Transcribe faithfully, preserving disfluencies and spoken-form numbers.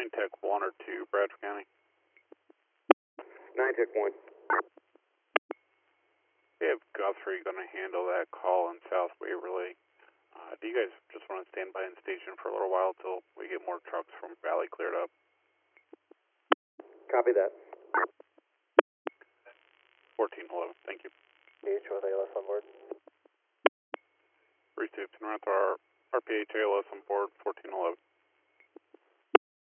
nine Tech one or two, Bradford County. nine Tech one. We have Guthrie going to handle that call in South Waverly. Uh, do you guys just want to stand by in station for a little while till we get more trucks from Valley cleared up? Copy that. fourteen eleven, thank you. P H with A L S on board. Received, and run to our R P H A L S on board, fourteen eleven.